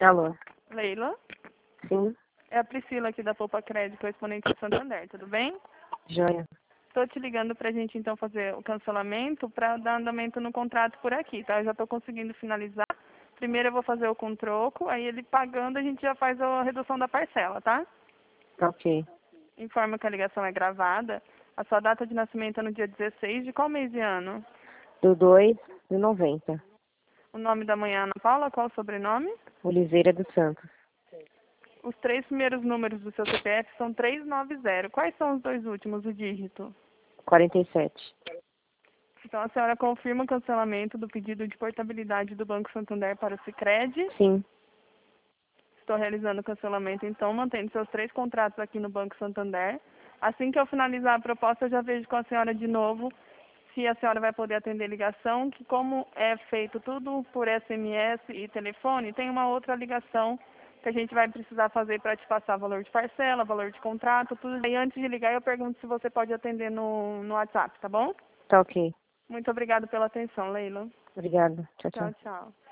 Alô? Leila? Sim? É a Priscila aqui da Poupa Crédito, correspondente do Santander, tudo bem? Joia. Estou te ligando para a gente então fazer o cancelamento para dar andamento no contrato por aqui, tá? Eu já estou conseguindo finalizar. Primeiro eu vou fazer o com troco, aí ele pagando a gente já faz a redução da parcela, tá? Tá ok. Informa que a ligação é gravada. A sua data de nascimento é no dia 16 de qual mês e ano? Do 2 de 90. O nome da mãe é Ana Paula, qual o sobrenome? Oliveira dos Santos. Os 3 primeiros números do seu CPF são 390. Quais são os 2 últimos, o dígito? 47. Então, a senhora confirma o cancelamento do pedido de portabilidade do Banco Santander para o Sicredi. Sim. Estou realizando o cancelamento, então, mantendo seus 3 contratos aqui no Banco Santander. Assim que eu finalizar a proposta, eu já vejo com a senhora de novo se a senhora vai poder atender ligação, que como é feito tudo por SMS e telefone, tem uma outra ligação que a gente vai precisar fazer para te passar valor de parcela, valor de contrato, tudo. E antes de ligar, eu pergunto se você pode atender no WhatsApp, tá bom? Tá ok. Muito obrigada pela atenção, Leila. Obrigada. Tchau, tchau. Tchau, tchau.